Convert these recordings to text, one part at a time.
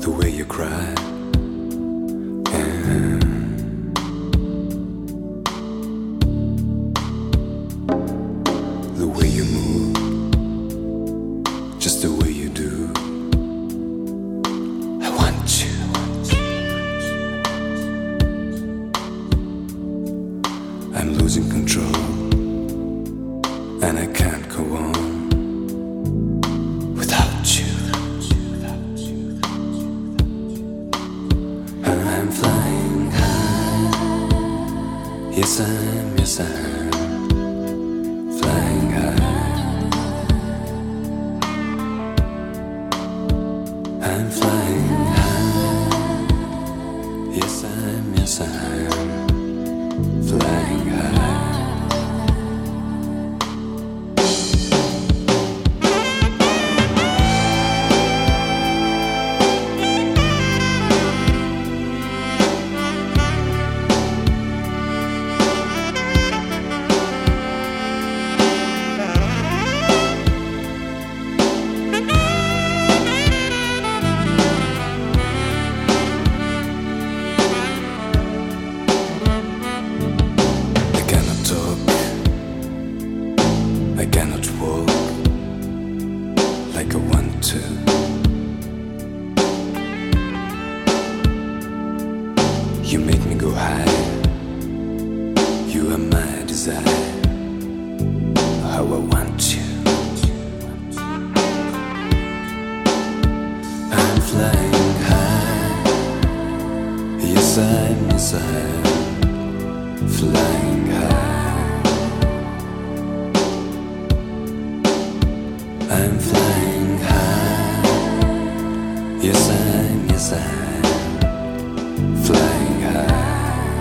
the way you cry, and the way you move, just the way you do. I want you. I'm losing control, and I can't go on without you. I'm flying high. Yes, I'm flying high. I'm flying high. Yes, I'm flying high. I cannot walk like I want to. You make me go high. You are my desire. How I want you. I'm flying high. Yes, I'm flying high. I'm flying high. Yes, I'm flying high.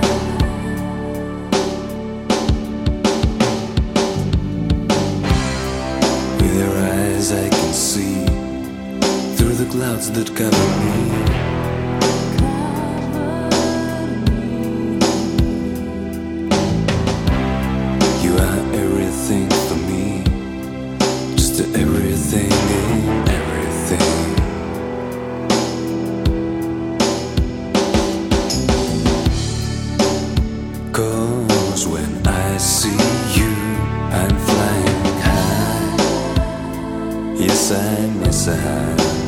With your eyes I can see through the clouds that cover me. You are everything for me. Everything in everything. Cause when I see you, I'm flying high. Yes, I'm